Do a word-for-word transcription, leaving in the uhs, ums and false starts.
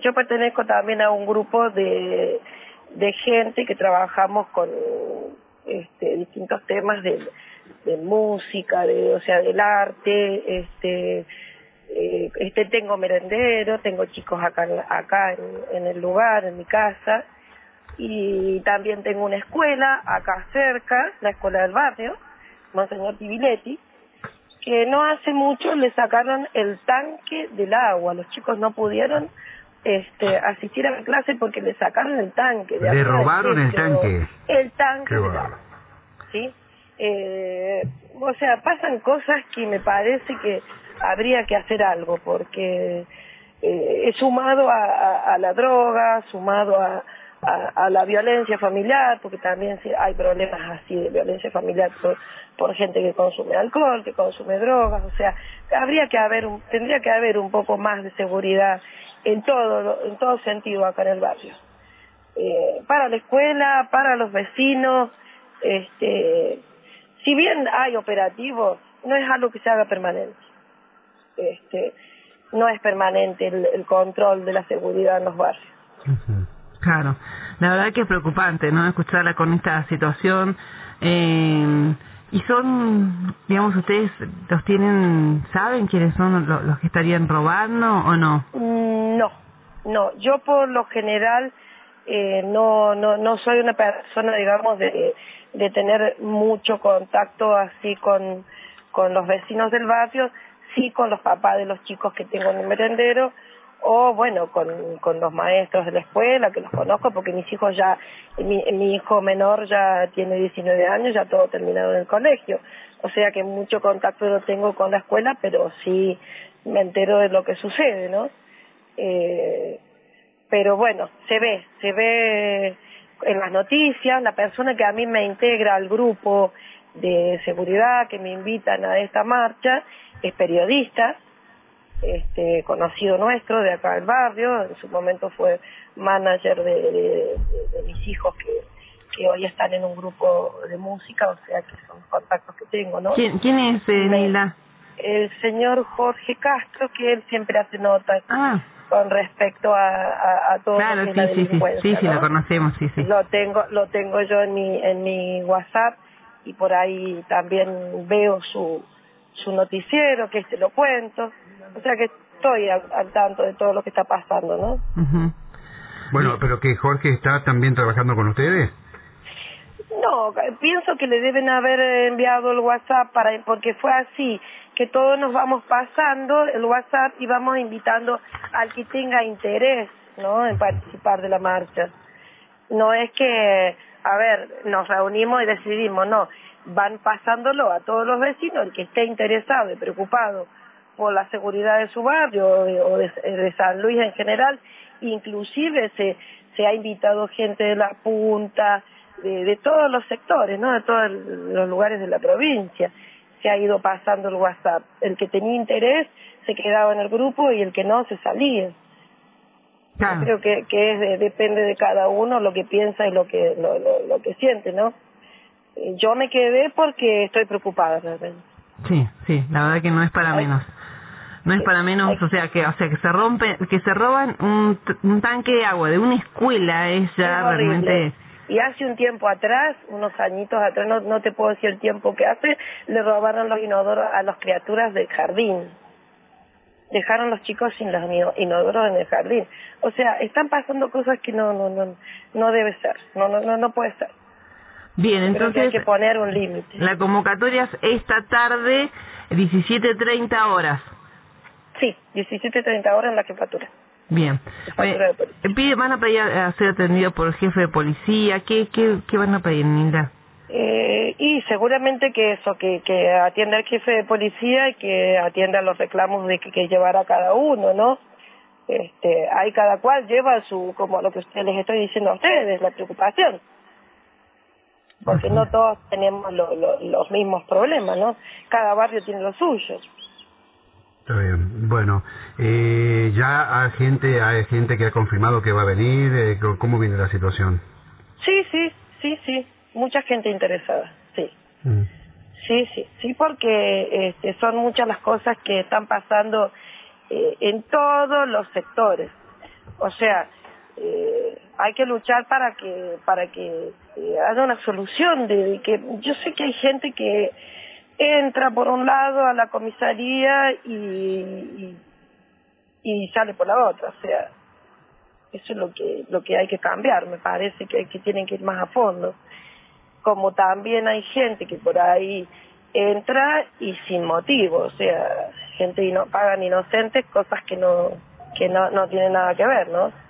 yo pertenezco también a un grupo de, de gente que trabajamos con este, distintos temas de, de música, de, o sea, del arte, este, eh, este tengo merendero, tengo chicos acá, acá en, en el lugar, en mi casa, y también tengo una escuela acá cerca, la escuela del barrio, Monseñor Tibiletti, que no hace mucho le sacaron el tanque del agua, los chicos no pudieron este, asistir a la clase porque le sacaron el tanque de Le arriba del robaron el techo, tanque. el tanque Qué del bárbaro. agua, ¿sí? Eh, o sea, pasan cosas que me parece que habría que hacer algo, porque eh, sumado a, a, a la droga, sumado a, a, a la violencia familiar, porque también sí hay problemas así de violencia familiar por, por gente que consume alcohol, que consume drogas, o sea, habría que haber, un, tendría que haber un poco más de seguridad en todo, en todo sentido acá en el barrio. Eh, para la escuela, para los vecinos, este, si bien hay operativos, no es algo que se haga permanente. Este, no es permanente el, el control de la seguridad en los barrios. Uh-huh. Claro, la verdad que es preocupante, ¿no? Escucharla con esta situación. Eh, y son, digamos, ustedes los tienen, ¿saben quiénes son los, los que estarían robando o no? No, no. Yo por lo general eh, no, no, no soy una persona, digamos, de, de tener mucho contacto así con, con los vecinos del barrio, sí con los papás de los chicos que tengo en el merendero, o bueno, con, con los maestros de la escuela, que los conozco, porque mis hijos ya, mi, mi hijo menor ya tiene diecinueve años, ya todo terminado en el colegio, o sea que mucho contacto no tengo con la escuela, pero sí me entero de lo que sucede, ¿no? Eh, pero bueno, se ve, se ve en las noticias, la persona que a mí me integra al grupo de seguridad, que me invitan a esta marcha, es periodista, este conocido nuestro de acá del barrio, en su momento fue manager de, de, de, de mis hijos que, que hoy están en un grupo de música, o sea que son contactos que tengo, ¿no? ¿Quién, quién es, eh, Me, Nilda? el señor Jorge Castro, que él siempre hace notas Ah, con respecto a, a, a todo claro, lo que es sí, la sí, sí, delincuencia, sí, sí, lo ¿no? conocemos, sí, sí. Lo tengo, lo tengo yo en mi, en mi WhatsApp y por ahí también veo su, su noticiero, que este lo cuento, o sea que estoy al, al tanto de todo lo que está pasando, ¿no? Uh-huh. Bueno, pero que Jorge está también trabajando con ustedes. No, pienso que le deben haber enviado el WhatsApp para porque fue así, que todos nos vamos pasando el WhatsApp y vamos invitando al que tenga interés, ¿no?, en participar de la marcha. No es que, a ver, nos reunimos y decidimos, no, van pasándolo a todos los vecinos, el que esté interesado y preocupado por la seguridad de su barrio o de, o de, de San Luis en general, inclusive se, se ha invitado gente de la punta, de, de todos los sectores, ¿no?, de todos los lugares de la provincia, se ha ido pasando el WhatsApp. El que tenía interés se quedaba en el grupo y el que no se salía. Claro. Yo creo que, que es de, depende de cada uno lo que piensa y lo que lo, lo, lo que siente, ¿no? Yo me quedé porque estoy preocupada realmente. Sí, sí, la verdad que no es para Hay, menos. No es sí, para menos, hay, o sea que, o sea que se rompe, que se roban un, t- un tanque de agua de una escuela es es ya horrible. realmente. Y hace un tiempo atrás, unos añitos atrás, no, no te puedo decir el tiempo que hace, le robaron los inodoros a las criaturas del jardín. Dejaron los chicos sin los inodoros en el jardín. O sea, están pasando cosas que no no no no debe ser, no no no, no puede ser. Bien, Yo creo que hay entonces que poner un límite. la convocatoria es esta tarde, diecisiete treinta horas. Sí, diecisiete treinta horas en la jefatura. Bien. Jefatura Oye, de policía. pide- ¿van a pedir a ser atendido por el jefe de policía? ¿Qué, qué, qué van a pedir, Nilda? Eh, y seguramente que eso, que, que atienda al jefe de policía y que atienda los reclamos de que, que llevará cada uno, ¿no? Este, ahí cada cual lleva su, como lo que ustedes les estoy diciendo a ustedes, la preocupación. Porque no todos tenemos lo, lo, los mismos problemas, ¿no? Cada barrio tiene lo suyo. Está bien. Bueno, eh, ya hay gente, hay gente que ha confirmado que va a venir. Eh, ¿Cómo viene la situación? Sí, sí, sí, sí. Mucha gente interesada, sí. Mm. Sí, sí, sí, porque este, son muchas las cosas que están pasando eh, en todos los sectores. O sea, eh, hay que luchar para que para que eh, haya una solución de, de que yo sé que hay gente que entra por un lado a la comisaría y, y, y sale por la otra, o sea, eso es lo que lo que hay que cambiar, me parece que, que tienen que ir más a fondo. Como también hay gente que por ahí entra y sin motivo, o sea, gente y no pagan inocentes cosas que no que no no tienen nada que ver, ¿no?